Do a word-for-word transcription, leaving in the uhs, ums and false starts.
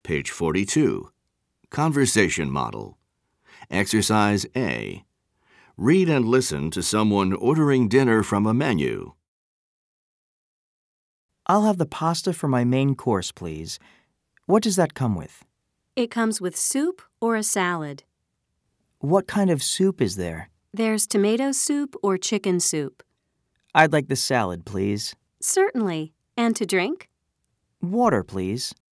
Page forty-two. Conversation Model. Exercise A. Read and listen to someone ordering dinner from a menu. I'll have the pasta for my main course, please. What does that come with? It comes with soup or a salad. What kind of soup is there? There's tomato soup or chicken soup. I'd like the salad, please. Certainly. And to drink? Water, please.